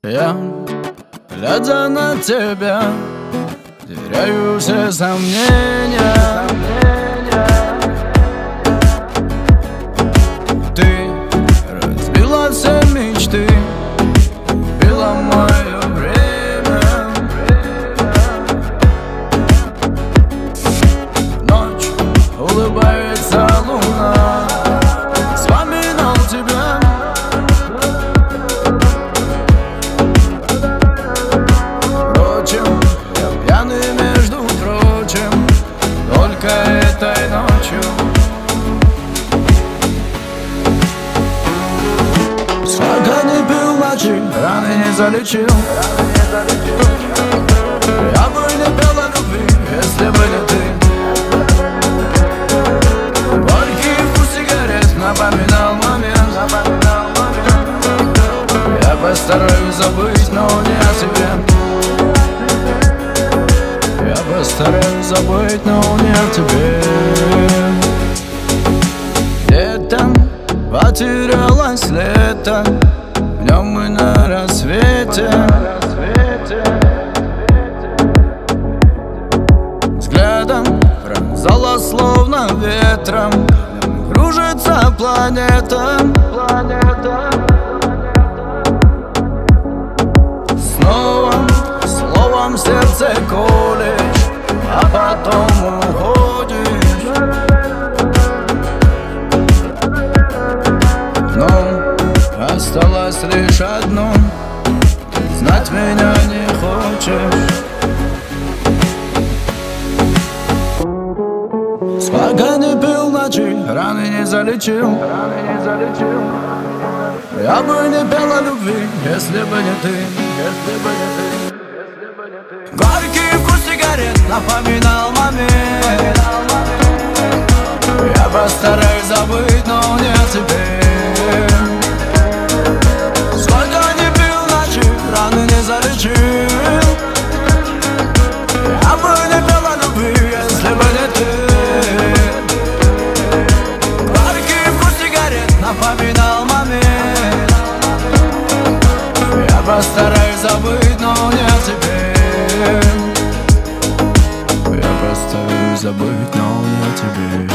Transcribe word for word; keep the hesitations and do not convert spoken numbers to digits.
Я, глядя на тебя, теряю все сомнения. Ты разбила все мечты, убила мое время. Ночь, улыбается луна, вспоминал тебя. Впрочем, я пьяный, между прочим, только этой ночью. Сколько не пил ночи, раны не залечил. Я бы не пел о любви, если бы не ты. Горький вкус сигарет напоминал момент. Я постараюсь забыть, но не о тебе. Я постараюсь забыть, но не о тебе. Лето, потерялось лето, в нем мы на рассвете. Взглядом пронзала словно ветром, кружится планета. Снова словом сердце колешь, а потом уходишь. Но осталось лишь одно: знать меня не хочешь. Сколько не пил ночи, раны не залечил. Я бы не пел о любви, если бы не ты. Горький вкус сигарет напоминал момент. Я постараюсь забыть, но не о тебе. Сколько не пил ночи, раны не залечил. Я бы не пел о любви, если бы не ты. Горький вкус сигарет напоминал момент. Я постараюсь забыть, но не о тебе. Я постараюсь забыть, но не о тебе.